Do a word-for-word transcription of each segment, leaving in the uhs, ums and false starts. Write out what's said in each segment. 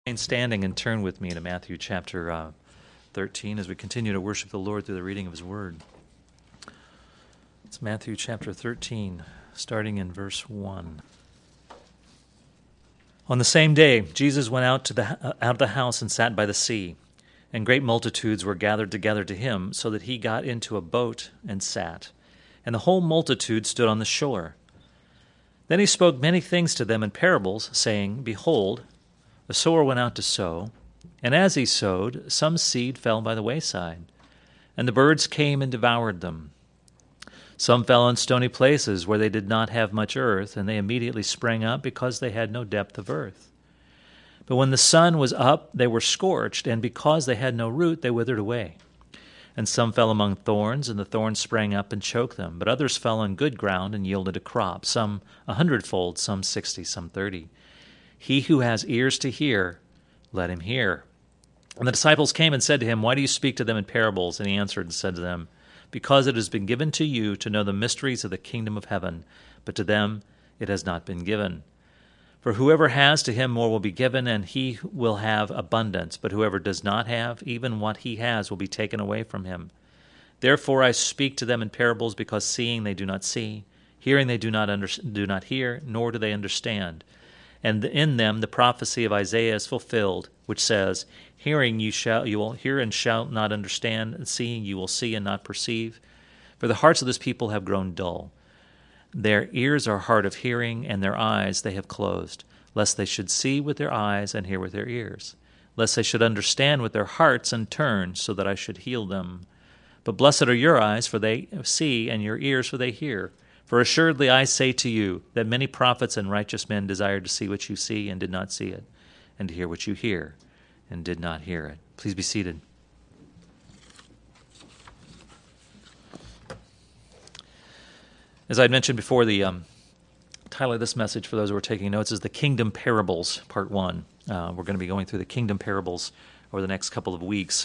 Standing and turn with me to Matthew chapter uh, thirteen as we continue to worship the Lord through the reading of His Word. It's Matthew chapter thirteen, starting in verse one. On the same day, Jesus went out to the uh, out of the house and sat by the sea, and great multitudes were gathered together to him, so that he got into a boat and sat, and the whole multitude stood on the shore. Then he spoke many things to them in parables, saying, Behold, a sower went out to sow, and as he sowed, some seed fell by the wayside, and the birds came and devoured them. Some fell on stony places where they did not have much earth, and they immediately sprang up because they had no depth of earth. But when the sun was up, they were scorched, and because they had no root, they withered away. And some fell among thorns, and the thorns sprang up and choked them. But others fell on good ground and yielded a crop, some a hundredfold, some sixty, some thirty. He who has ears to hear, let him hear. And the disciples came and said to him, Why do you speak to them in parables? And he answered and said to them, Because it has been given to you to know the mysteries of the kingdom of heaven, but to them it has not been given. For whoever has, to him more will be given, and he will have abundance. But whoever does not have, even what he has will be taken away from him. Therefore I speak to them in parables, because seeing they do not see, hearing they do not under, do not hear, nor do they understand. And in them the prophecy of Isaiah is fulfilled, which says, Hearing you shall you will hear and shall not understand, and seeing you will see and not perceive. For the hearts of this people have grown dull. Their ears are hard of hearing, and their eyes they have closed, lest they should see with their eyes and hear with their ears, lest they should understand with their hearts and turn, so that I should heal them. But blessed are your eyes, for they see, and your ears, for they hear. For assuredly I say to you that many prophets and righteous men desired to see what you see and did not see it, and to hear what you hear and did not hear it. Please be seated. As I had mentioned before, the um, title of this message, for those who are taking notes, is The Kingdom Parables, Part one. Uh, we're going to be going through the Kingdom Parables over the next couple of weeks.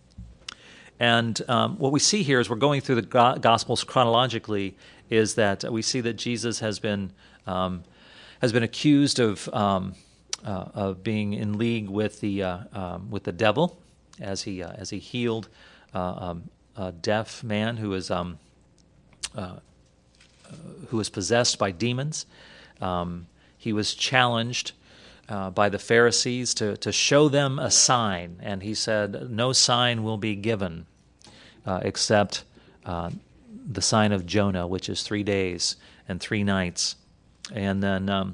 And um, what we see here is we're going through the go- Gospels chronologically, is that we see that Jesus has been um, has been accused of um, uh, of being in league with the uh, um, with the devil, as he uh, as he healed uh, um, a deaf man who is um, uh, who was possessed by demons. Um, he was challenged uh, by the Pharisees to to show them a sign, and he said, "No sign will be given uh, except." Uh, the sign of Jonah, which is three days and three nights. And then, um,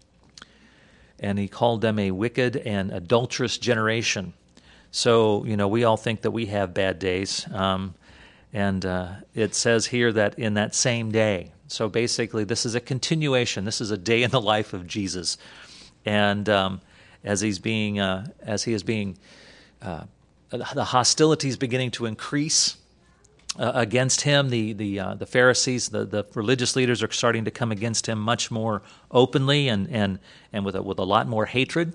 and he called them a wicked and adulterous generation. So, you know, we all think that we have bad days. Um, and uh, it says here that in that same day. So basically, this is a continuation. This is a day in the life of Jesus. And um, as he's being, uh, as he is being, uh, the hostility is beginning to increase Uh, against him. The the uh, the Pharisees, the, the religious leaders are starting to come against him much more openly and and and with a, with a lot more hatred.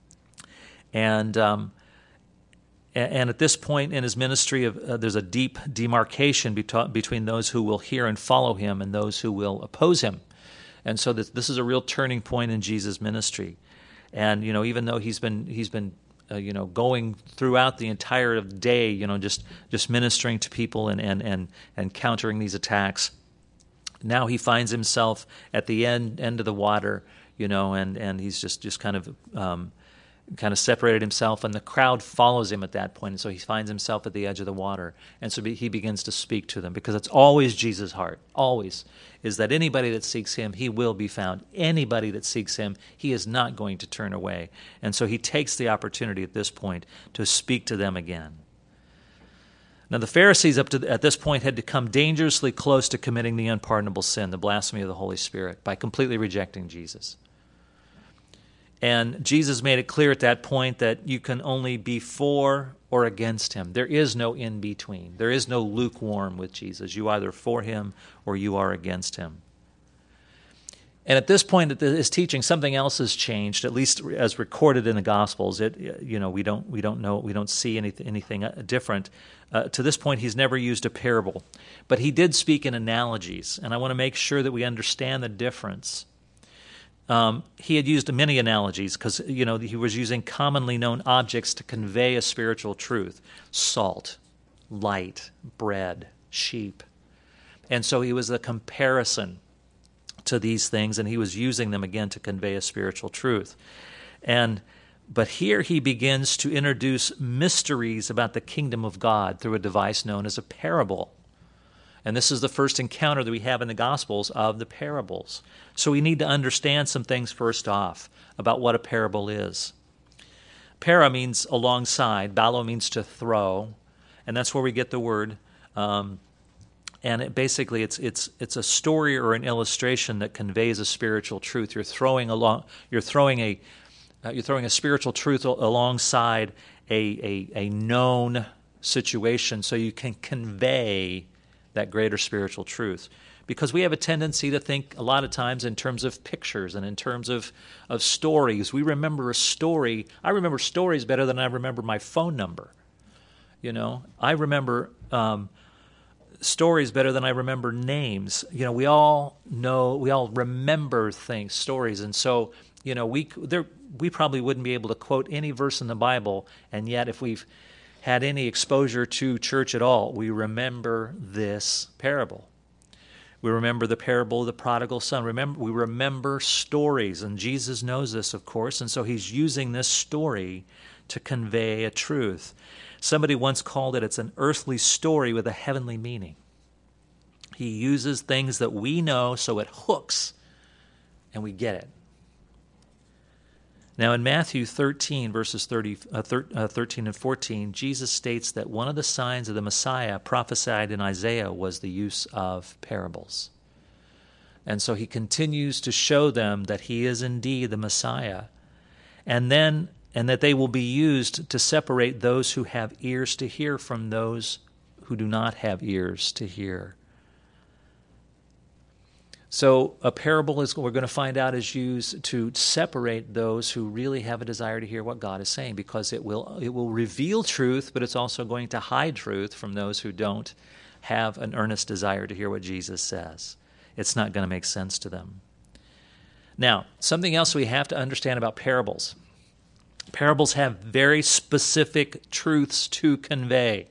And um, and at this point in his ministry, of uh, there's a deep demarcation beto- between those who will hear and follow him and those who will oppose him. And so this, this is a real turning point in Jesus' ministry. And you know, even though he's been he's been Uh, you know, going throughout the entire day, you know, just just ministering to people and and and and countering these attacks. Now he finds himself at the end end of the water, you know, and and he's just just kind of um, kind of separated himself, and the crowd follows him at that point, and so he finds himself at the edge of the water, and so he begins to speak to them, because it's always Jesus' heart, always, is that anybody that seeks him, he will be found. Anybody that seeks him, he is not going to turn away. And so he takes the opportunity at this point to speak to them again. Now the Pharisees up to at this point had to come dangerously close to committing the unpardonable sin, the blasphemy of the Holy Spirit, by completely rejecting Jesus. And Jesus made it clear at that point that you can only be for or against him. There is no in-between. There is no lukewarm with Jesus. You are either for him or you are against him. And at this point in his teaching, something else has changed, at least as recorded in the Gospels. It, you know, we don't, we don't know, we don't see anything, anything different. Uh, to this point, he's never used a parable, but he did speak in analogies, and I want to make sure that we understand the difference. um, he had used many analogies because, you know, he was using commonly known objects to convey a spiritual truth. Salt, light, bread, sheep. And so he was a comparison to these things, and he was using them again to convey a spiritual truth. And but here he begins to introduce mysteries about the kingdom of God through a device known as a parable. And this is the first encounter that we have in the Gospels of the parables. So we need to understand some things first off about what a parable is. Para means alongside, balo means to throw, and that's where we get the word. Um, and it basically, it's it's it's a story or an illustration that conveys a spiritual truth. You're throwing along, you're throwing a Uh, you're throwing a spiritual truth alongside a, a, a known situation so you can convey that greater spiritual truth. Because we have a tendency to think a lot of times in terms of pictures and in terms of, of stories. We remember a story. I remember stories better than I remember my phone number. You know, I remember um, stories better than I remember names. You know, we all know, we all remember things, stories. And so, you know, we there. we probably wouldn't be able to quote any verse in the Bible, and yet if we've had any exposure to church at all, we remember this parable. We remember the parable of the prodigal son. Remember, we remember stories, and Jesus knows this, of course, and so he's using this story to convey a truth. Somebody once called it, it's an earthly story with a heavenly meaning. He uses things that we know so it hooks, and we get it. Now, in Matthew thirteen, verses thirty, uh, thir, uh, thirteen and fourteen, Jesus states that one of the signs of the Messiah prophesied in Isaiah was the use of parables. And so he continues to show them that he is indeed the Messiah, and then and that they will be used to separate those who have ears to hear from those who do not have ears to hear. So a parable, is we're going to find out, is used to separate those who really have a desire to hear what God is saying, because it will it will reveal truth, but it's also going to hide truth from those who don't have an earnest desire to hear what Jesus says. It's not going to make sense to them. Now, something else we have to understand about parables. Parables have very specific truths to convey.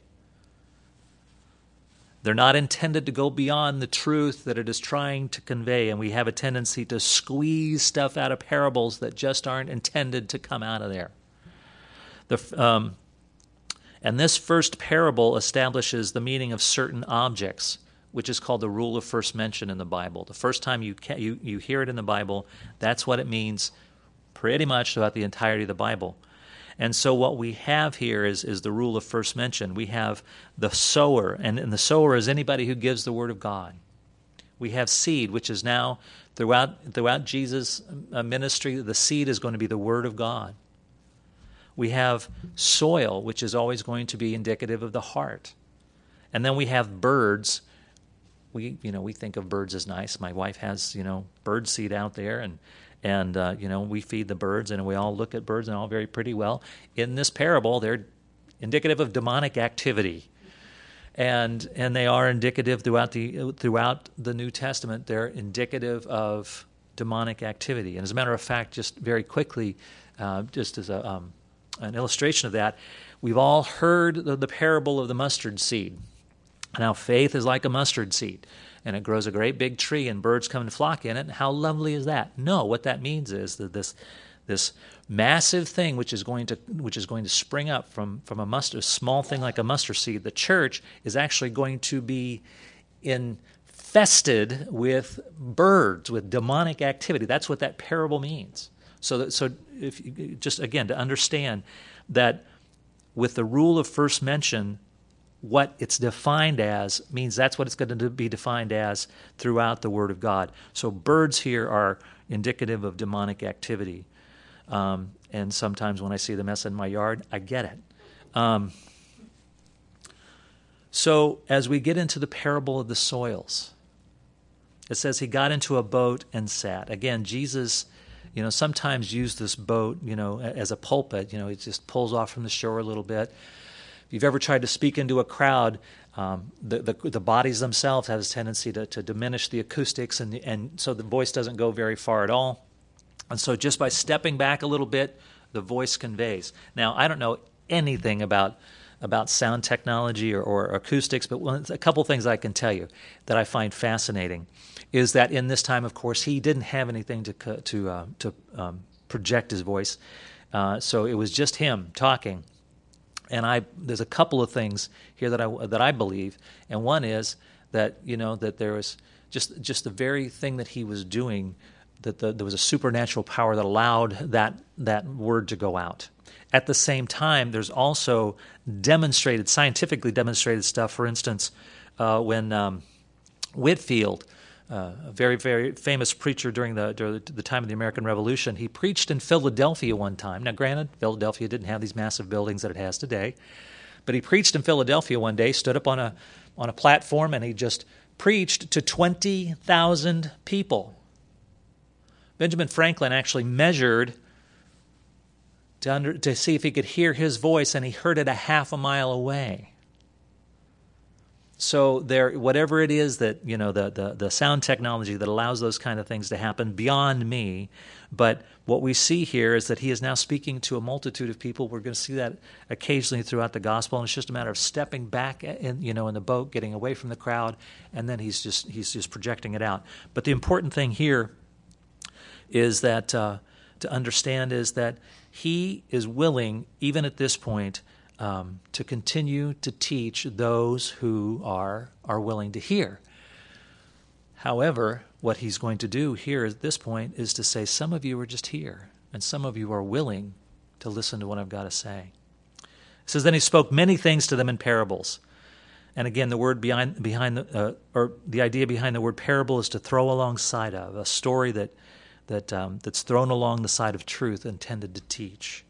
They're not intended to go beyond the truth that it is trying to convey, and we have a tendency to squeeze stuff out of parables that just aren't intended to come out of there. The, um, and this first parable establishes the meaning of certain objects, which is called the rule of first mention in the Bible. The first time you, can, you, you hear it in the Bible, that's what it means pretty much throughout the entirety of the Bible. And so what we have here is, is the rule of first mention. We have the sower, and, and the sower is anybody who gives the word of God. We have seed, which is now, throughout, throughout Jesus' ministry, the seed is going to be the word of God. We have soil, which is always going to be indicative of the heart. And then we have birds. We, you know, we think of birds as nice. My wife has, you know, bird seed out there, and And, uh, you know, we feed the birds, and we all look at birds, and all very pretty well. In this parable, they're indicative of demonic activity. And and they are indicative throughout the throughout the New Testament. They're indicative of demonic activity. And as a matter of fact, just very quickly, uh, just as a, um, an illustration of that, we've all heard the, the parable of the mustard seed. Now, faith is like a mustard seed, and it grows a great big tree, and birds come and flock in it. And how lovely is that? No, what that means is that this this massive thing, which is going to which is going to spring up from from a mustard, a small thing like a mustard seed, the church is actually going to be infested with birds, with demonic activity. That's what that parable means. So, that, so if you, just again to understand that with the rule of first mention, what it's defined as means that's what it's going to be defined as throughout the Word of God. So birds here are indicative of demonic activity. Um, and sometimes when I see the mess in my yard, I get it. Um, so as we get into the parable of the soils, it says he got into a boat and sat. Again, Jesus, you know, sometimes used this boat, you know, as a pulpit. You know, it just pulls off from the shore a little bit. If you've ever tried to speak into a crowd, um, the, the the bodies themselves have this tendency to, to diminish the acoustics, and and so the voice doesn't go very far at all. And so just by stepping back a little bit, the voice conveys. Now, I don't know anything about about sound technology or, or acoustics, but one, a couple things I can tell you that I find fascinating is that in this time, of course, he didn't have anything to to uh, to um, project his voice, uh, so it was just him talking. And I there's a couple of things here that I that I believe, and one is that you know that there was just just the very thing that he was doing, that the, there was a supernatural power that allowed that that word to go out. At the same time, there's also demonstrated, scientifically demonstrated stuff. For instance, uh, when um, Whitefield, uh, a very, very famous preacher during the during the time of the American Revolution, he preached in Philadelphia one time. Now, granted, Philadelphia didn't have these massive buildings that it has today, but he preached in Philadelphia one day, stood up on a on a platform, and he just preached to twenty thousand people. Benjamin Franklin actually measured to, under, to see if he could hear his voice, and he heard it a half a mile away. So there, whatever it is that, you know, the, the, the sound technology that allows those kind of things to happen, beyond me, but what we see here is that he is now speaking to a multitude of people. We're going to see that occasionally throughout the gospel, and it's just a matter of stepping back in, you know, in the boat, getting away from the crowd, and then he's just he's just projecting it out. But the important thing here is that uh, to understand is that he is willing, even at this point, um, to continue to teach those who are are willing to hear. However, what he's going to do here at this point is to say, some of you are just here, and some of you are willing to listen to what I've got to say. It says, then he spoke many things to them in parables. And again, the word behind behind the uh, or the idea behind the word parable is to throw alongside of a story that. That um, that's thrown along the side of truth, intended to teach.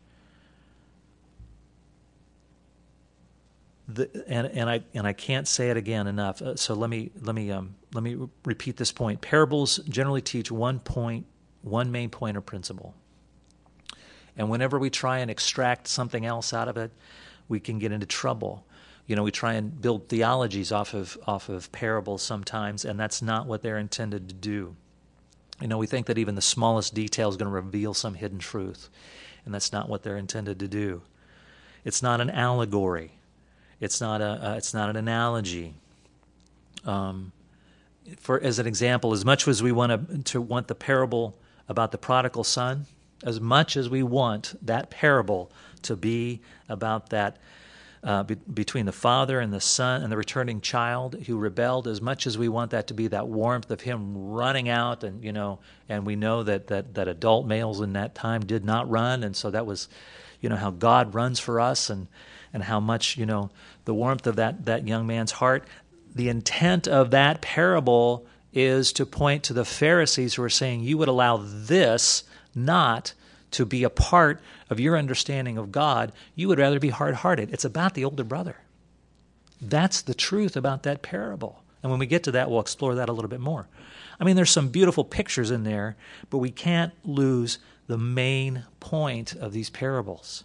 The, and and I and I can't say it again enough. Uh, so let me let me um, let me re- repeat this point. Parables generally teach one point, one main point or principle. And whenever we try and extract something else out of it, we can get into trouble. You know, we try and build theologies off of off of parables sometimes, and that's not what they're intended to do. You know, we think that even the smallest detail is going to reveal some hidden truth, and that's not what they're intended to do. It's not an allegory. It's not a. Uh, it's not an analogy. Um, for as an example, as much as we want to, to want the parable about the prodigal son, as much as we want that parable to be about that. Uh, be, between the father and the son and the returning child who rebelled, as much as we want that to be that warmth of him running out, and you know, and we know that that that adult males in that time did not run, and so that was, you know, how God runs for us, and and how much, you know, the warmth of that that young man's heart. The intent of that parable is to point to the Pharisees who are saying, you would allow this not to be a part of your understanding of God. You would rather be hard-hearted. It's about the older brother. That's the truth about that parable. And when we get to that, we'll explore that a little bit more. I mean, there's some beautiful pictures in there, but we can't lose the main point of these parables.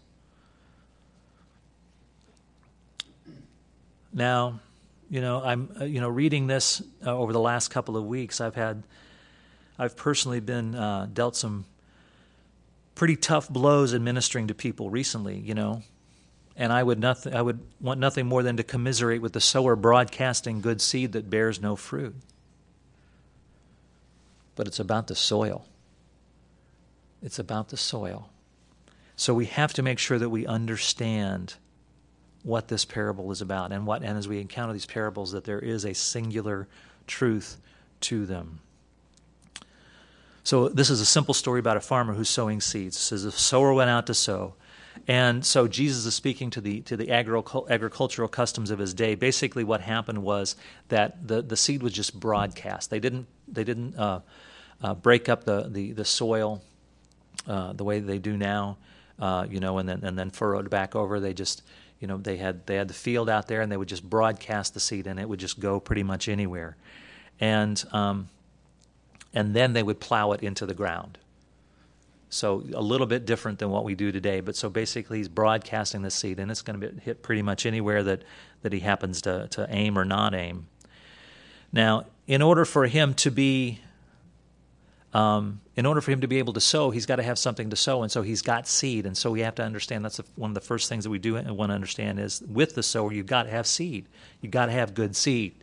Now, you know, I'm uh, you know reading this uh, over the last couple of weeks. I've had, I've personally been uh, dealt some pretty tough blows in ministering to people recently, you know, and I would nothing, I would want nothing more than to commiserate with the sower broadcasting good seed that bears no fruit. But it's about the soil. It's about the soil. So we have to make sure that we understand what this parable is about, and what, and as we encounter these parables, that there is a singular truth to them. So this is a simple story about a farmer who's sowing seeds. It says the sower went out to sow. And so Jesus is speaking to the to the agricul- agricultural customs of his day. Basically what happened was that the, the seed was just broadcast. They didn't they didn't uh, uh, break up the, the, the soil uh, the way they do now, uh, you know, and then and then furrowed back over. They just, you know, they had they had the field out there, and they would just broadcast the seed, and it would just go pretty much anywhere. And um And then they would plow it into the ground. So a little bit different than what we do today. But so basically he's broadcasting the seed, and it's going to be hit pretty much anywhere that, that he happens to, to aim or not aim. Now, in order for him to be um, in order for him to be able to sow, he's got to have something to sow, and so he's got seed. And so we have to understand that's a, one of the first things that we do want to understand is with the sower, you've got to have seed. You've got to have good seed.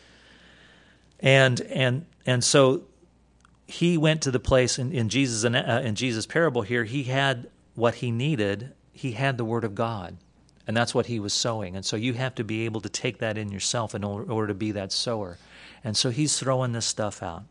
And and and so he went to the place in, in Jesus uh, in Jesus' parable here. He had what he needed. He had the Word of God, and that's what he was sowing. And so you have to be able to take that in yourself in order, order to be that sower. And so he's throwing this stuff out.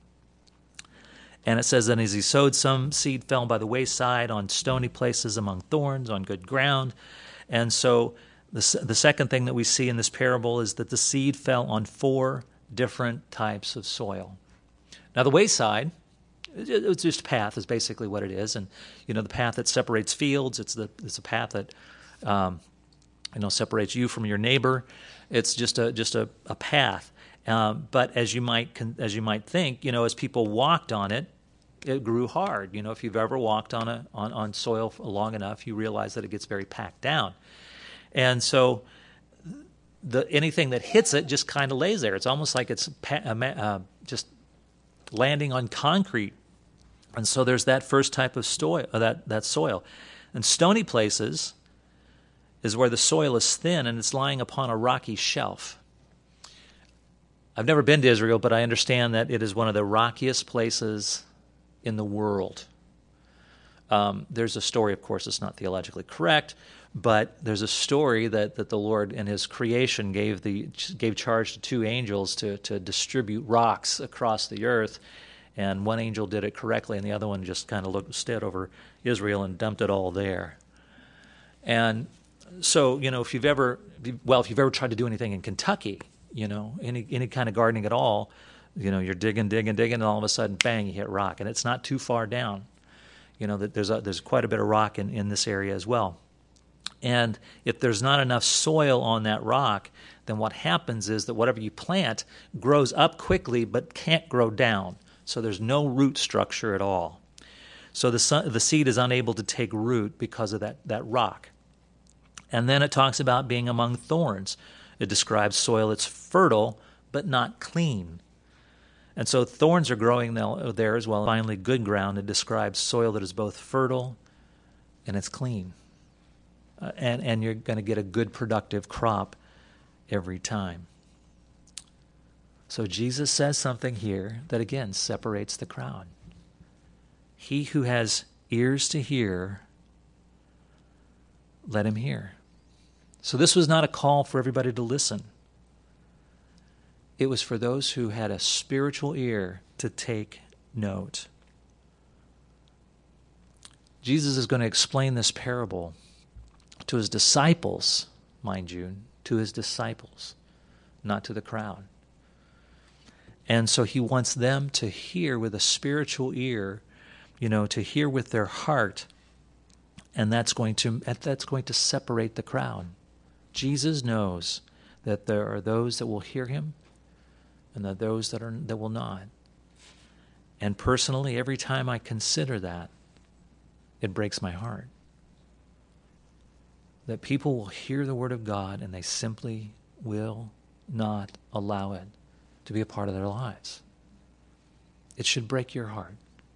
And it says, then as he sowed, some seed fell by the wayside, on stony places, among thorns, on good ground. And so the, the second thing that we see in this parable is that the seed fell on four different types of soil. Now, the wayside, it's just a path is basically what it is. And, you know, the path that separates fields, it's the it's a path that, um, you know, separates you from your neighbor. It's just a just a, a path. Um, but as you might as you might think, you know, as people walked on it, it grew hard. You know, if you've ever walked on a on, on soil long enough, you realize that it gets very packed down. And so the anything that hits it just kind of lays there. It's almost like it's uh, just landing on concrete. And so there's that first type of soil, that, that soil. And stony places is where the soil is thin and it's lying upon a rocky shelf. I've never been to Israel, but I understand that it is one of the rockiest places in the world. Um, there's a story, of course, it's not theologically correct, but there's a story that, that the Lord in his creation gave the gave charge to two angels to, to distribute rocks across the earth, and one angel did it correctly, and the other one just kind of looked stood over Israel and dumped it all there. And so, you know, if you've ever, well, if you've ever tried to do anything in Kentucky, you know, any any kind of gardening at all, you know, you're digging, digging, digging, and all of a sudden, bang, you hit rock, and it's not too far down. You know, that there's a, there's quite a bit of rock in, in this area as well. And if there's not enough soil on that rock, then what happens is that whatever you plant grows up quickly but can't grow down. So there's no root structure at all. So the sun, the seed is unable to take root because of that, that rock. And then it talks about being among thorns. It describes soil that's fertile but not clean. And so thorns are growing there as well. Finally, good ground, it describes soil that is both fertile and it's clean. Uh, and, and you're going to get a good productive crop every time. So Jesus says something here that, again, separates the crowd. He who has ears to hear, let him hear. So this was not a call for everybody to listen. It was for those who had a spiritual ear to take note. Jesus is going to explain this parable to his disciples, mind you, to his disciples, not to the crowd. And so he wants them to hear with a spiritual ear, you know, to hear with their heart, and that's going to that's going to separate the crowd. Jesus knows that there are those that will hear him and there are those that are that will not. And personally, every time I consider that, it breaks my heart. That people will hear the word of God and they simply will not allow it to be a part of their lives. It should break your heart.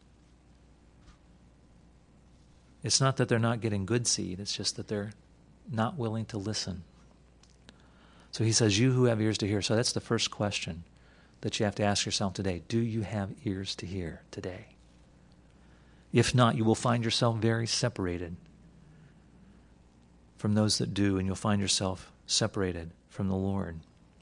It's not that they're not getting good seed, it's just that they're not willing to listen. So he says, you who have ears to hear. So that's the first question that you have to ask yourself today. Do you have ears to hear today? If not, you will find yourself very separated from those that do, and you'll find yourself separated from the Lord.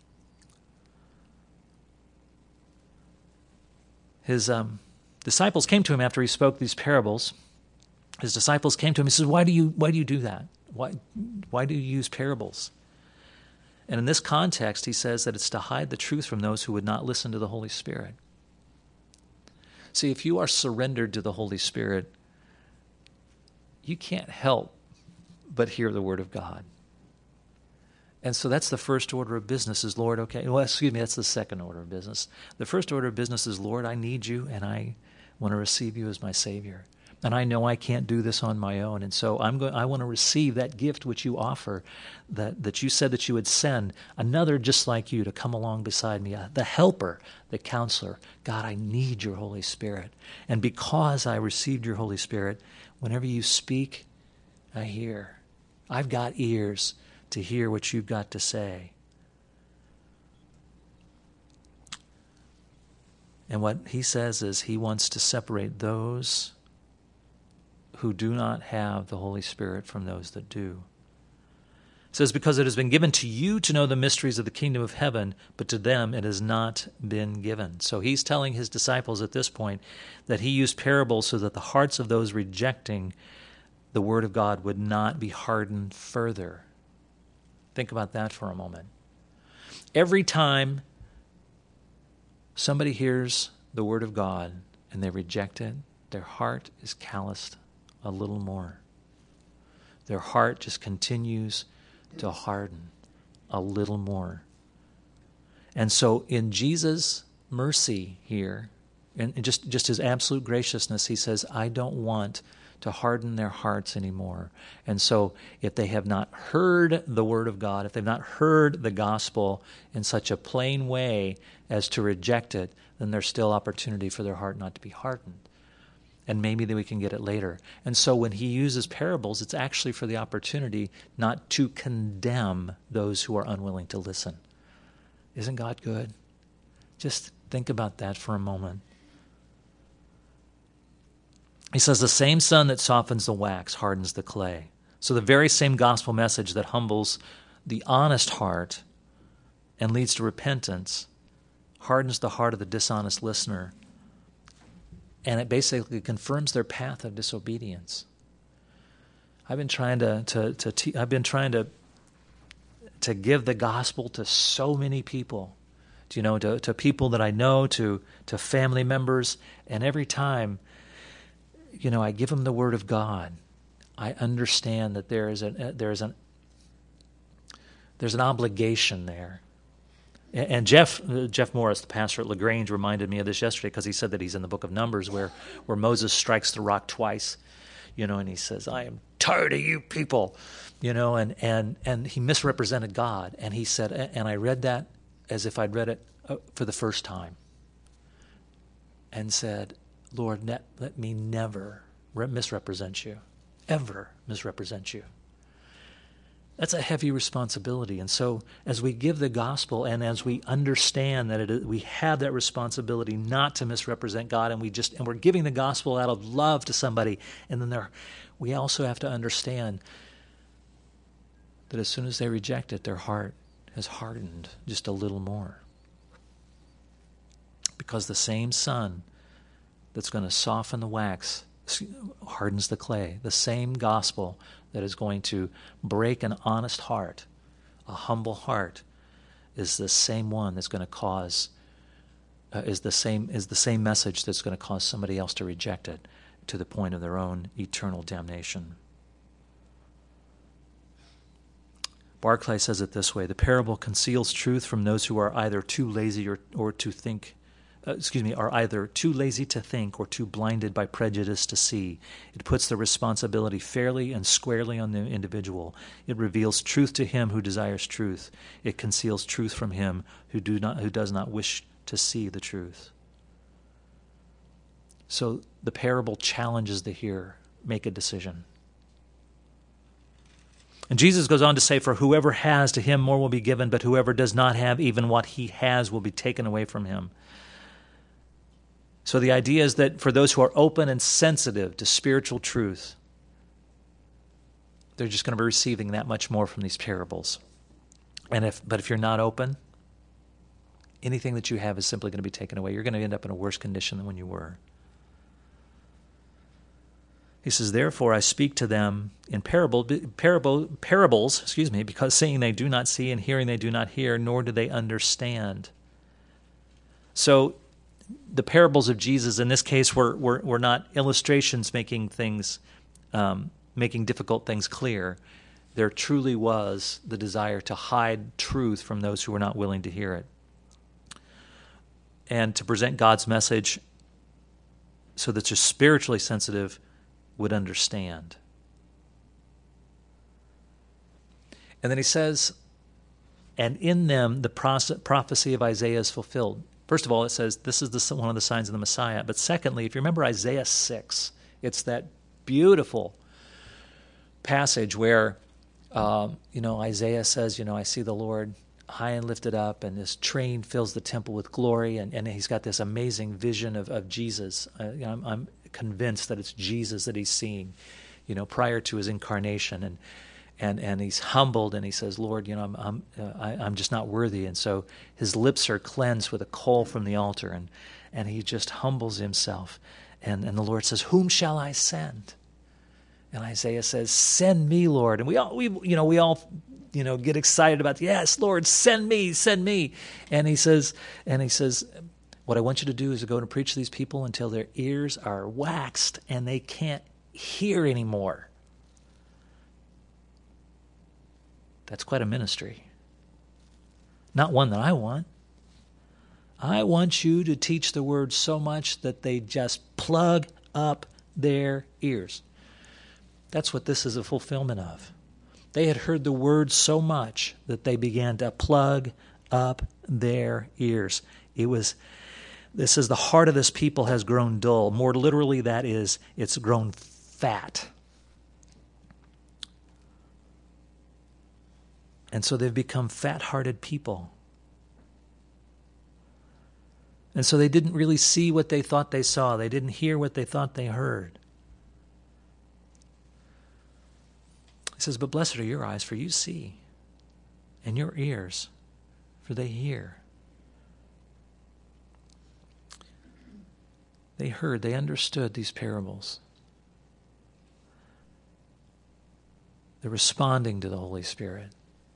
His um, disciples came to him after he spoke these parables. His disciples came to him. He says, "Why do you why do you do that? Why why do you use parables?" And in this context, he says that it's to hide the truth from those who would not listen to the Holy Spirit. See, if you are surrendered to the Holy Spirit, you can't help but hear the Word of God. And so that's the first order of business is, Lord, okay, well, excuse me, that's the second order of business. The first order of business is, Lord, I need you and I want to receive you as my Savior. And I know I can't do this on my own. And so I'm going, I want to receive that gift which you offer, that, that you said that you would send another just like you to come along beside me, uh, the helper, the counselor. God, I need your Holy Spirit. And because I received your Holy Spirit, whenever you speak, I hear. I've got ears to hear what you've got to say. And what he says is he wants to separate those who do not have the Holy Spirit from those that do. It says, because it has been given to you to know the mysteries of the kingdom of heaven, but to them it has not been given. So he's telling his disciples at this point that he used parables so that the hearts of those rejecting the word of God would not be hardened further. Think about that for a moment. Every time somebody hears the word of God and they reject it, their heart is calloused a little more. Their heart just continues to harden a little more. And so in Jesus' mercy here, and just, just his absolute graciousness, he says, I don't want to harden their hearts anymore. And so if they have not heard the word of God, if they've not heard the gospel in such a plain way as to reject it, then there's still opportunity for their heart not to be hardened. And maybe that we can get it later. And so when he uses parables, it's actually for the opportunity not to condemn those who are unwilling to listen. Isn't God good? Just think about that for a moment. He says, the same sun that softens the wax hardens the clay. So the very same gospel message that humbles the honest heart and leads to repentance hardens the heart of the dishonest listener. And it basically confirms their path of disobedience. I've been trying to, to, to te- I've been trying to, to give the gospel to so many people, to, you know, to, to people that I know, to, to family members, and every time, you know, I give them the word of God, I understand that there is a there is an there's an obligation there. And Jeff uh, Jeff Morris, the pastor at LaGrange, reminded me of this yesterday because he said that he's in the book of Numbers where, where Moses strikes the rock twice, you know, and he says, I am tired of you people, you know, and, and, and he misrepresented God. And he said, and I read that as if I'd read it for the first time and said, Lord, let, let me never misrepresent you, ever misrepresent you. That's a heavy responsibility. And so as we give the gospel and as we understand that it is, we have that responsibility not to misrepresent God, and we just and we're giving the gospel out of love to somebody, and then there, we also have to understand that as soon as they reject it, their heart has hardened just a little more. Because the same sun that's going to soften the wax hardens the clay. The same gospel that is going to break an honest heart, a humble heart, is the same one that's going to cause, uh, is the same is the same message that's going to cause somebody else to reject it to the point of their own eternal damnation. Barclay says it this way: the parable conceals truth from those who are either too lazy or, or to think Uh, excuse me, are either too lazy to think or too blinded by prejudice to see. It puts the responsibility fairly and squarely on the individual. It reveals truth to him who desires truth. It conceals truth from him who do not who does not wish to see the truth. So the parable challenges the hearer. Make a decision. And Jesus goes on to say, for whoever has, to him more will be given, but whoever does not have, even what he has will be taken away from him. So the idea is that for those who are open and sensitive to spiritual truth, they're just going to be receiving that much more from these parables. And if, but if you're not open, anything that you have is simply going to be taken away. You're going to end up in a worse condition than when you were. He says, therefore I speak to them in parable, parable, parables, excuse me, because seeing they do not see and hearing they do not hear, nor do they understand. So the parables of Jesus in this case were, were, were not illustrations making things, um, making difficult things clear. There truly was the desire to hide truth from those who were not willing to hear it, and to present God's message so that you're spiritually sensitive would understand. And then he says, and in them the prophecy of Isaiah is fulfilled. First of all, it says this is the, one of the signs of the Messiah. But secondly, if you remember Isaiah six, it's that beautiful passage where, um, you know, Isaiah says, you know, I see the Lord high and lifted up, and his train fills the temple with glory, and, and he's got this amazing vision of, of Jesus. Uh, you know, I'm, I'm convinced that it's Jesus that he's seeing, you know, prior to his incarnation, and and and he's humbled, and he says, Lord, you know, I'm I'm uh, I, I'm just not worthy, and so his lips are cleansed with a coal from the altar, and and he just humbles himself, and and the Lord says, whom shall I send? And Isaiah says, send me, Lord. And we all we you know we all you know get excited about, yes, Lord, send me, send me. And he says, and he says, what I want you to do is to go and preach to these people until their ears are waxed and they can't hear anymore. That's quite a ministry. Not one that I want. I want you to teach the word so much that they just plug up their ears. That's what this is a fulfillment of. They had heard the word so much that they began to plug up their ears. It was, this is the heart of this people has grown dull. More literally, that is, it's grown fat. And so they've become fat-hearted people. And so they didn't really see what they thought they saw. They didn't hear what they thought they heard. He says, but blessed are your eyes, for you see, and your ears, for they hear. They heard, they understood these parables. They're responding to the Holy Spirit.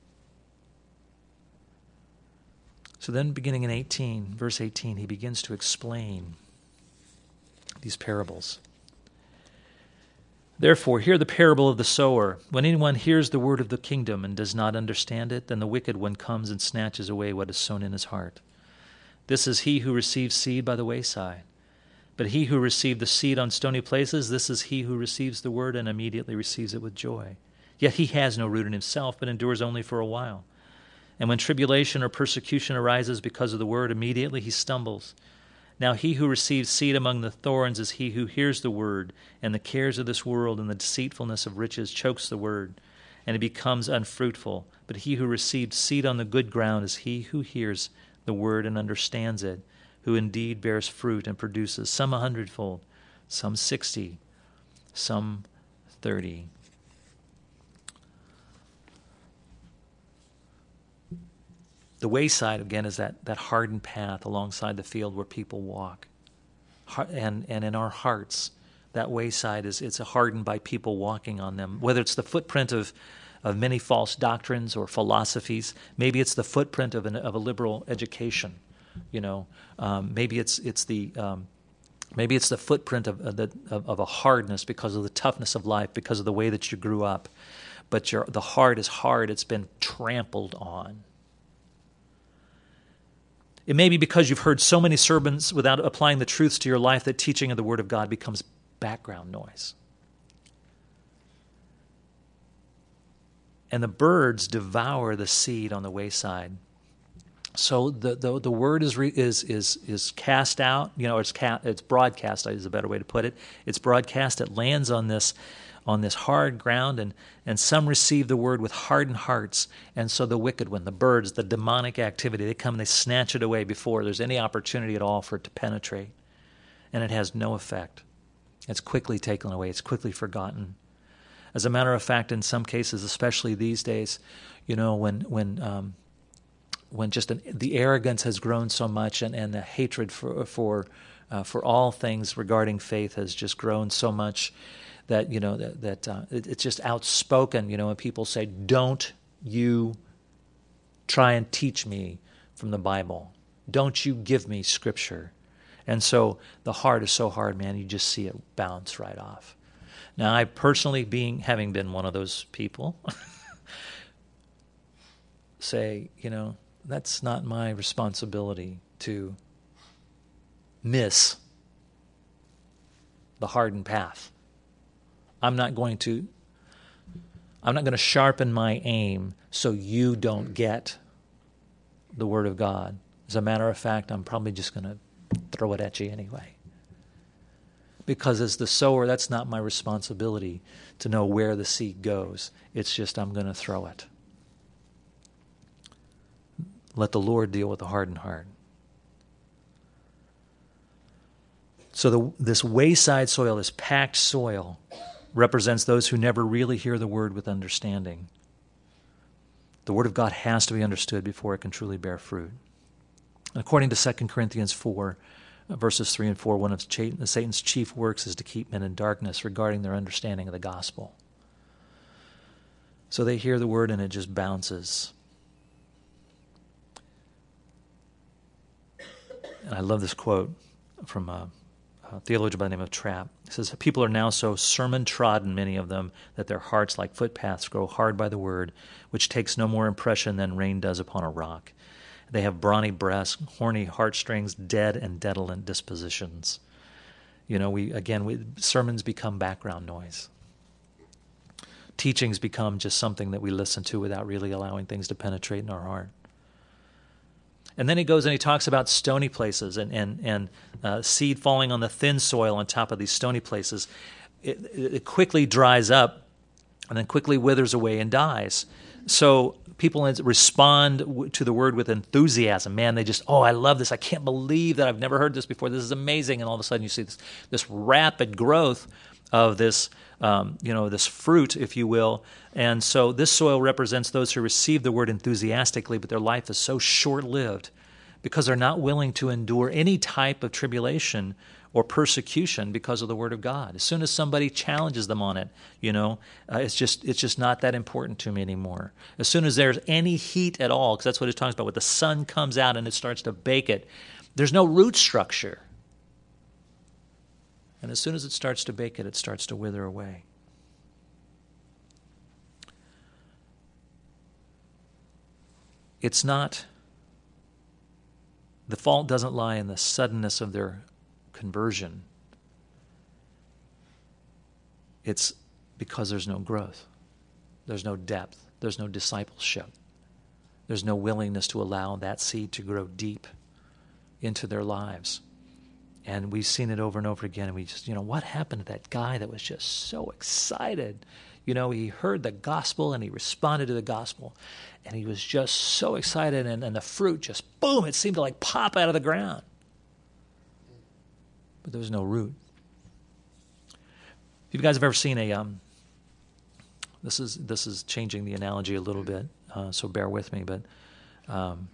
So then beginning in eighteen, verse eighteen, he begins to explain these parables. Therefore, hear the parable of the sower. When anyone hears the word of the kingdom and does not understand it, then the wicked one comes and snatches away what is sown in his heart. This is he who receives seed by the wayside. But he who received the seed on stony places, this is he who receives the word and immediately receives it with joy. Yet he has no root in himself, but endures only for a while. And when tribulation or persecution arises because of the word, immediately he stumbles. Now he who receives seed among the thorns is he who hears the word, and the cares of this world and the deceitfulness of riches chokes the word, and it becomes unfruitful. But he who received seed on the good ground is he who hears the word and understands it, who indeed bears fruit and produces some a hundredfold, some sixty, some thirty. The wayside, again, is that, that hardened path alongside the field where people walk. And and in our hearts, that wayside is it's hardened by people walking on them. Whether it's the footprint of, of many false doctrines or philosophies, maybe it's the footprint of an of a liberal education. You know, um, maybe it's it's the um, maybe it's the footprint of of, the, of of a hardness because of the toughness of life, because of the way that you grew up. But your the heart is hard; it's been trampled on. It may be because you've heard so many sermons without applying the truths to your life that teaching of the Word of God becomes background noise. And the birds devour the seed on the wayside. So the the, the word is re, is is is cast out. You know, it's ca- it's broadcast is a better way to put it. It's broadcast. It lands on this on this hard ground, and and some receive the word with hardened hearts. And so the wicked one, the birds, the demonic activity, they come and they snatch it away before there's any opportunity at all for it to penetrate, and it has no effect. It's quickly taken away. It's quickly forgotten. As a matter of fact, in some cases, especially these days, you know, when when um, when just an, the arrogance has grown so much, and, and the hatred for for uh, for all things regarding faith has just grown so much that, you know, that, that uh, it, it's just outspoken. You know, when people say, "Don't you try and teach me from the Bible. Don't you give me Scripture." And so the heart is so hard, man, you just see it bounce right off. Now, I personally, being having been one of those people, say, you know, that's not my responsibility to miss the hardened path. I'm not going to I'm not going to sharpen my aim so you don't get the Word of God. As a matter of fact, I'm probably just going to throw it at you anyway. Because as the sower, that's not my responsibility to know where the seed goes. It's just I'm going to throw it. Let the Lord deal with the hardened heart. So the, this wayside soil, this packed soil, represents those who never really hear the Word with understanding. The Word of God has to be understood before it can truly bear fruit. According to Second Corinthians four, verses three and four, one of Satan's chief works is to keep men in darkness regarding their understanding of the gospel. So they hear the Word and it just bounces. And I love this quote from a, a theologian by the name of Trapp. He says, people are now so sermon-trodden, many of them, that their hearts, like footpaths, grow hard by the Word, which takes no more impression than rain does upon a rock. They have brawny breasts, horny heartstrings, dead and desolate dispositions. You know, we again, we, sermons become background noise. Teachings become just something that we listen to without really allowing things to penetrate in our heart. And then he goes and he talks about stony places and and, and uh, seed falling on the thin soil on top of these stony places. It, it quickly dries up and then quickly withers away and dies. So people respond to the Word with enthusiasm. Man, they just, oh, I love this. I can't believe that I've never heard this before. This is amazing. And all of a sudden you see this, this rapid growth of this, um, you know, this fruit, if you will. And so this soil represents those who receive the Word enthusiastically, but their life is so short-lived because they're not willing to endure any type of tribulation or persecution because of the Word of God. As soon as somebody challenges them on it, you know, uh, it's just it's just not that important to me anymore. As soon as there's any heat at all, because that's what it talks about, when the sun comes out and it starts to bake it, there's no root structure. And as soon as it starts to bake it, it starts to wither away. It's not, the fault doesn't lie in the suddenness of their conversion. It's because there's no growth. There's no depth. There's no discipleship. There's no willingness to allow that seed to grow deep into their lives. And we've seen it over and over again. And we just, you know, what happened to that guy that was just so excited? You know, he heard the gospel and he responded to the gospel. And he was just so excited. And, and the fruit just, boom, it seemed to like pop out of the ground. But there was no root. If you guys have ever seen a, um, this is this is changing the analogy a little bit, uh, so bear with me. But um,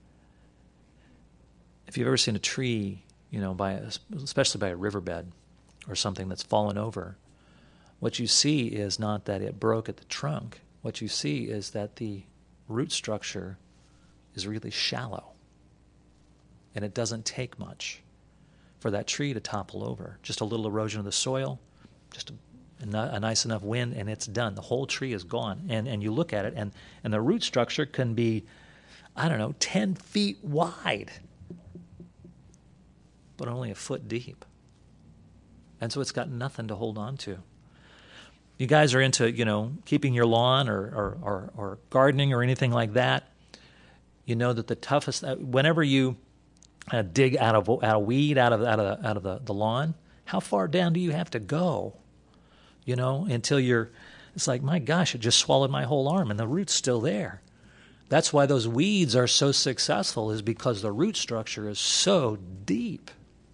if you've ever seen a tree, you know, by a, especially by a riverbed or something that's fallen over, what you see is not that it broke at the trunk. What you see is that the root structure is really shallow, and it doesn't take much for that tree to topple over. Just a little erosion of the soil, just a, a nice enough wind, and it's done. The whole tree is gone. And and you look at it, and, and the root structure can be, I don't know, ten feet wide, but only a foot deep. And so it's got nothing to hold on to. You guys are into, you know, keeping your lawn or or, or, or gardening or anything like that. You know that the toughest, whenever you Uh, dig out of out of weed out of out of the, out of the, the lawn, how far down do you have to go? You know, until you're, it's like, my gosh, it just swallowed my whole arm and the root's still there. That's why those weeds are so successful, is because the root structure is so deep.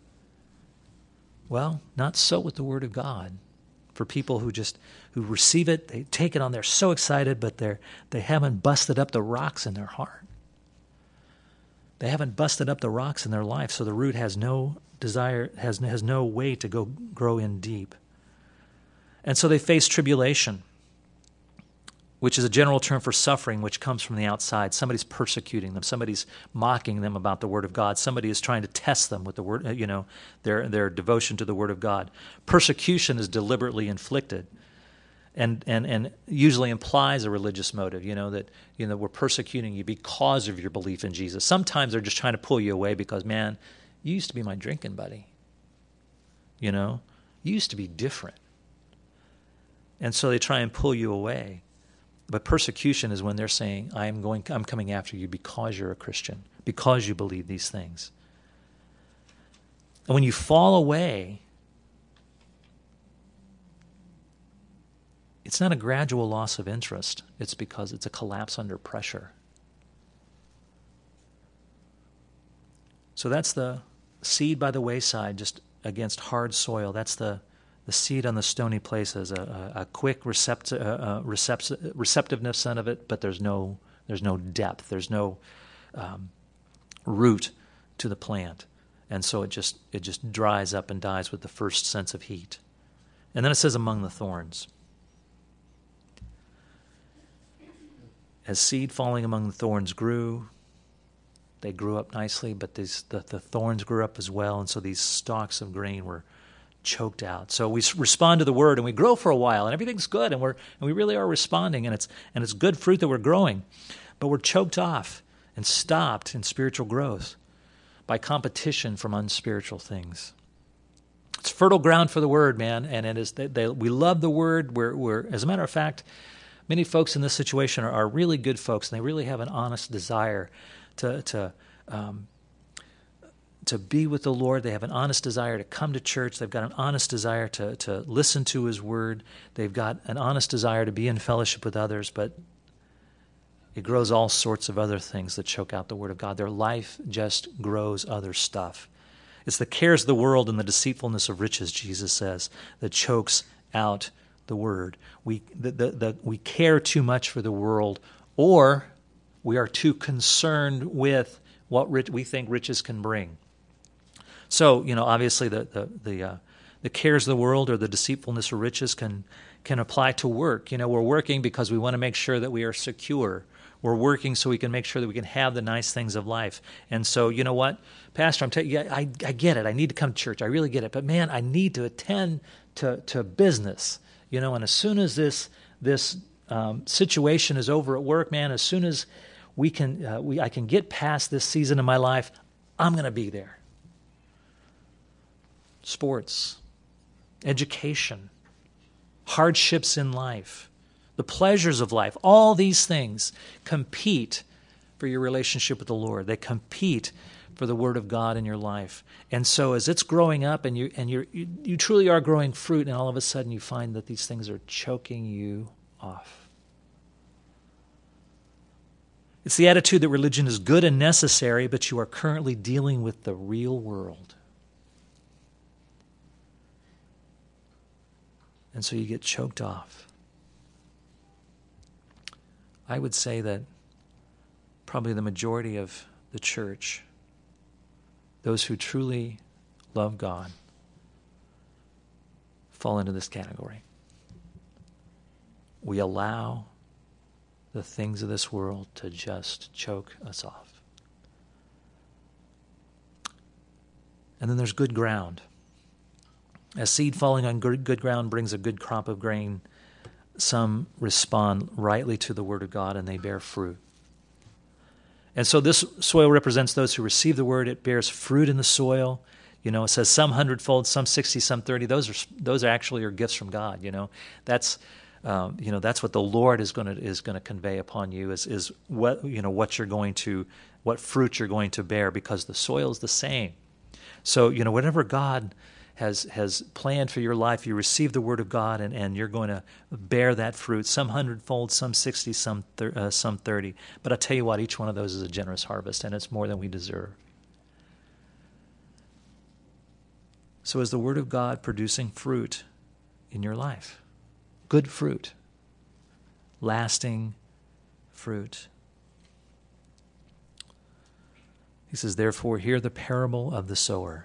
Well, not so with the Word of God. For people who just who receive it, they take it on, they're so excited, but they're they haven't busted up the rocks in their heart. They haven't busted up the rocks in their life, so the root has no desire, has, has no way to go grow in deep. And so they face tribulation, which is a general term for suffering, which comes from the outside. Somebody's persecuting them. Somebody's mocking them about the Word of God. Somebody is trying to test them with the word, you know, their their devotion to the Word of God. Persecution is deliberately inflicted, and and and usually implies a religious motive. You know that you know we're persecuting you because of your belief in Jesus. Sometimes they're just trying to pull you away because, man, you used to be my drinking buddy. You know, you used to be different. And so they try and pull you away. But persecution is when they're saying, I'm going, I'm coming after you because you're a Christian, because you believe these things. And when you fall away, it's not a gradual loss of interest. It's because it's a collapse under pressure. So that's the seed by the wayside, just against hard soil. That's the, the seed on the stony places, a, a, a quick recept, uh, uh, recept, receptiveness of it, but there's no there's no depth. There's no um, root to the plant. And so it just it just dries up and dies with the first sense of heat. And then it says among the thorns. As seed falling among the thorns grew, they grew up nicely, but these, the, the thorns grew up as well, and so these stalks of grain were choked out. So we respond to the word, and we grow for a while, and everything's good, and we're and we really are responding, and it's and it's good fruit that we're growing, but we're choked off and stopped in spiritual growth by competition from unspiritual things. It's fertile ground for the word, man, and it is. They, they, we love the word. We're we're as a matter of fact, many folks in this situation are, are really good folks, and they really have an honest desire to to um, to be with the Lord. They have an honest desire to come to church. They've got an honest desire to to listen to His word. They've got an honest desire to be in fellowship with others, but it grows all sorts of other things that choke out the word of God. Their life just grows other stuff. It's the cares of the world and the deceitfulness of riches, Jesus says, that chokes out the word. We the, the, the, we care too much for the world, or we are too concerned with what rich, we think riches can bring. So, you know, obviously the the the, uh, the cares of the world or the deceitfulness of riches can can apply to work. You know, we're working because we want to make sure that we are secure. We're working so we can make sure that we can have the nice things of life. And so, you know what, Pastor, I'm telling you, I, I get it. I need to come to church. I really get it. But man, I need to attend to to business. You know, and as soon as this this um, situation is over at work, man, as soon as we can, uh, we I can get past this season of my life, I'm going to be there. Sports, education, hardships in life, the pleasures of life, all these things compete for your relationship with the Lord. They compete for the Word of God in your life. And so as it's growing up and you and you're, you you truly are growing fruit, and all of a sudden you find that these things are choking you off. It's the attitude that religion is good and necessary, but you are currently dealing with the real world. And so you get choked off. I would say that probably the majority of the church, those who truly love God, fall into this category. We allow the things of this world to just choke us off. And then there's good ground. As seed falling on good, good ground brings a good crop of grain, some respond rightly to the word of God and they bear fruit. And so this soil represents those who receive the word. It bears fruit in the soil. You know, it says some hundredfold, some sixty, some thirty. Those are those are actually are gifts from God. You know, that's um, you know that's what the Lord is going to is going to convey upon you is is what you know what you're going to what fruit you're going to bear, because the soil is the same. So you know whatever God has has planned for your life, you receive the word of God, and, and you're going to bear that fruit. Some hundredfold, some sixty, some thir- uh, some thirty. But I tell you what, each one of those is a generous harvest, and it's more than we deserve. So is the word of God producing fruit in your life? Good fruit. Lasting fruit. He says, therefore, hear the parable of the sower.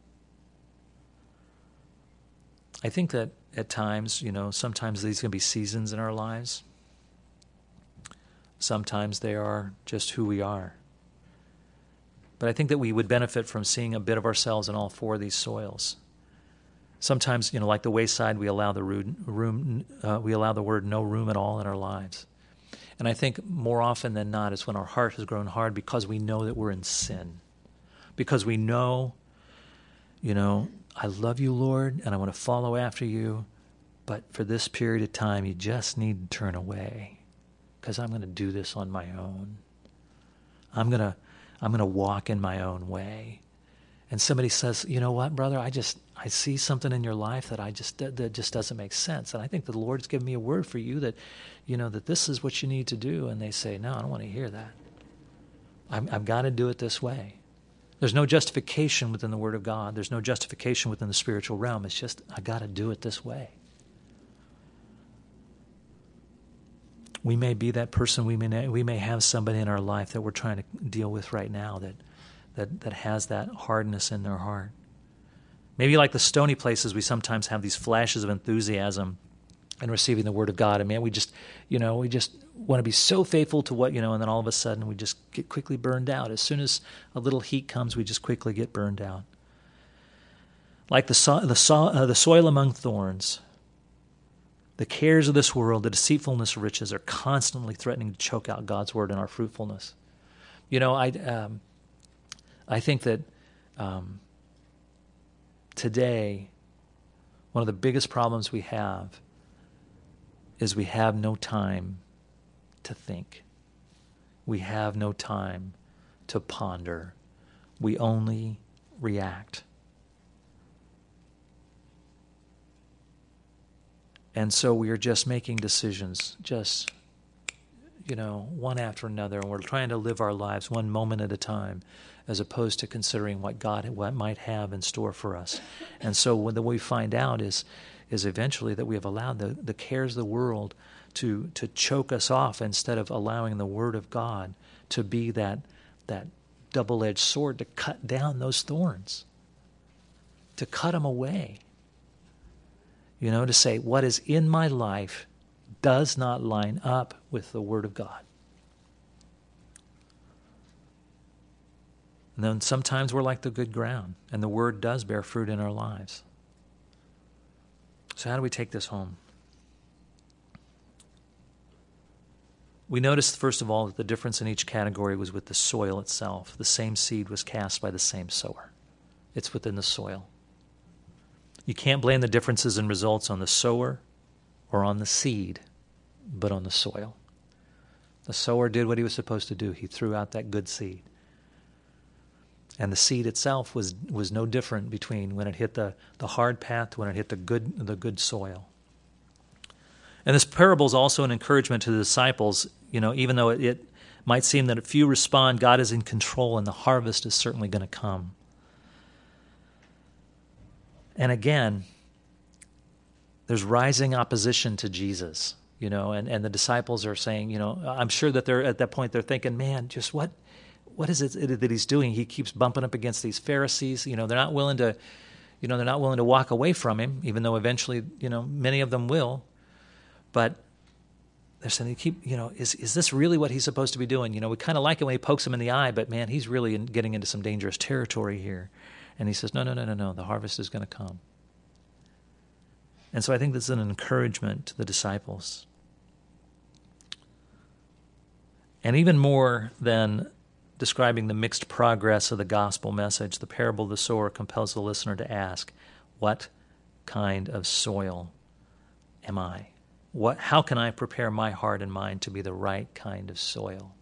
I think that at times, you know, sometimes these can be seasons in our lives. Sometimes they are just who we are. But I think that we would benefit from seeing a bit of ourselves in all four of these soils. Sometimes, you know, like the wayside, we allow the room, uh, we allow the word no room at all in our lives. And I think more often than not, it's when our heart has grown hard because we know that we're in sin. Because we know, you know, I love you, Lord, and I want to follow after you, But for this period of time, you just need to turn away, because I'm going to do this on my own. I'm going to I'm going to walk in my own way. And somebody says, you know what, brother, I just, I see something in your life that I just, that just doesn't make sense. And I think the Lord's given me a word for you that, you know, that this is what you need to do. And they say, no, I don't want to hear that. I'm, I've got to do it this way. There's no justification within the Word of God. There's no justification within the spiritual realm. It's just, I got to do it this way. We may be that person. We may, we may have somebody in our life that we're trying to deal with right now that that that has that hardness in their heart. Maybe like the stony places, we sometimes have these flashes of enthusiasm in receiving the Word of God. And man, we just, you know, we just want to be so faithful to what, you know, and then all of a sudden we just get quickly burned out. As soon as a little heat comes, we just quickly get burned out. Like the so, the so, uh, the soil among thorns, the cares of this world, the deceitfulness of riches are constantly threatening to choke out God's Word and our fruitfulness. You know, I... Um, I think that um, today, one of the biggest problems we have is we have no time to think. We have no time to ponder. We only react. And so we are just making decisions, just, you know, one after another, and we're trying to live our lives one moment at a time, as opposed to considering what God what might have in store for us. And so what we find out is is eventually that we have allowed the, the cares of the world to to choke us off, instead of allowing the Word of God to be that that double-edged sword to cut down those thorns, to cut them away. You know, to say what is in my life does not line up with the Word of God. And then sometimes we're like the good ground, and the Word does bear fruit in our lives. So how do we take this home? We noticed, first of all, that the difference in each category was with the soil itself. The same seed was cast by the same sower. It's within the soil. You can't blame the differences in results on the sower or on the seed, but on the soil. The sower did what he was supposed to do. He threw out that good seed. And the seed itself was was no different between when it hit the, the hard path, when it hit the good the good soil. And this parable is also an encouragement to the disciples. You know, even though it, it might seem that if few respond, God is in control, and the harvest is certainly going to come. And again, there's rising opposition to Jesus. You know, and, and the disciples are saying, you know, I'm sure that they're at that point they're thinking, man, just what. What is it that he's doing? He keeps bumping up against these Pharisees. You know, they're not willing to, you know, they're not willing to walk away from him, even though eventually, you know, many of them will. But they're saying, they keep, you know, is is this really what he's supposed to be doing? You know, we kind of like it when he pokes him in the eye, but man, he's really in, getting into some dangerous territory here. And he says, no, no, no, no, no, the harvest is going to come. And so I think this is an encouragement to the disciples. And even more than describing the mixed progress of the gospel message, the parable of the sower compels the listener to ask, what kind of soil am I? What, how can I prepare my heart and mind to be the right kind of soil?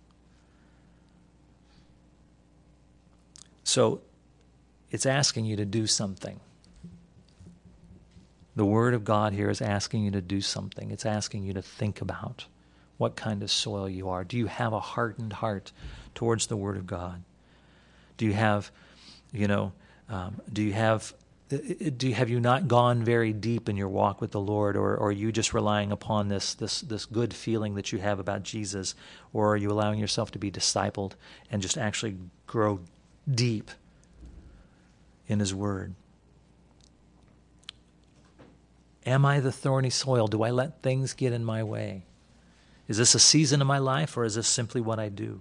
So it's asking you to do something. The Word of God here is asking you to do something. It's asking you to think about what kind of soil you are. Do you have a hardened heart towards the Word of God? Do you have, you know, um, do you have, do you, have you not gone very deep in your walk with the Lord, or, or are you just relying upon this this this good feeling that you have about Jesus, or are you allowing yourself to be discipled and just actually grow deep in His Word? Am I the thorny soil? Do I let things get in my way? Is this a season of my life, or is this simply what I do?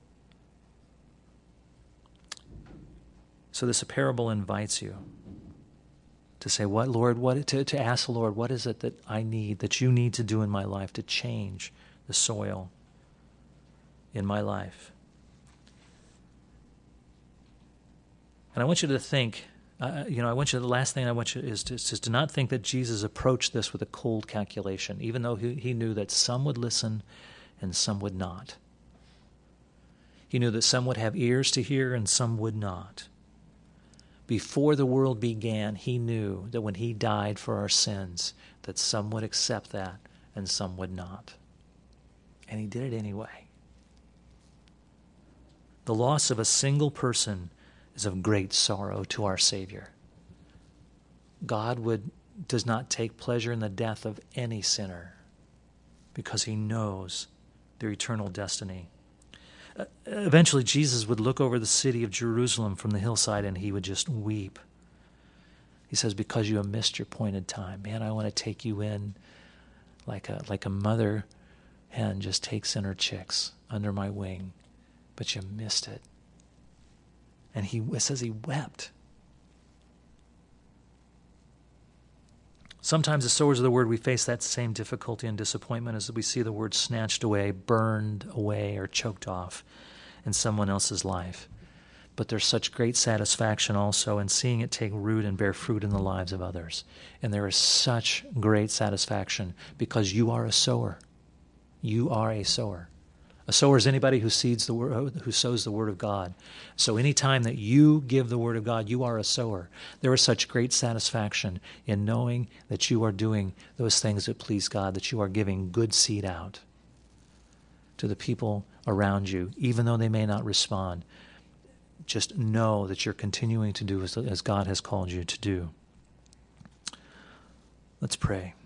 So this parable invites you to say, "What, Lord? What to, to ask the Lord? What is it that I need, that you need to do in my life to change the soil in my life?" And I want you to think Uh, you know, I want you, the last thing I want you is to, is to not think that Jesus approached this with a cold calculation, even though he, he knew that some would listen and some would not. He knew that some would have ears to hear and some would not. Before the world began, he knew that when he died for our sins, that some would accept that and some would not. And he did it anyway. The loss of a single person is of great sorrow to our Savior. God would does not take pleasure in the death of any sinner because he knows their eternal destiny. Uh, eventually, Jesus would look over the city of Jerusalem from the hillside and he would just weep. He says, because you have missed your appointed time. Man, I want to take you in like a, like a mother hen just takes in her chicks under my wing, but you missed it. And he, it says he wept. Sometimes as sowers of the word, we face that same difficulty and disappointment as we see the word snatched away, burned away, or choked off in someone else's life. But there's such great satisfaction also in seeing it take root and bear fruit in the lives of others. And there is such great satisfaction because you are a sower. You are a sower. A sower is anybody who seeds the word, who sows the word of God. So any time that you give the word of God, you are a sower. There is such great satisfaction in knowing that you are doing those things that please God, that you are giving good seed out to the people around you, even though they may not respond. Just know that you're continuing to do as, as God has called you to do. Let's pray.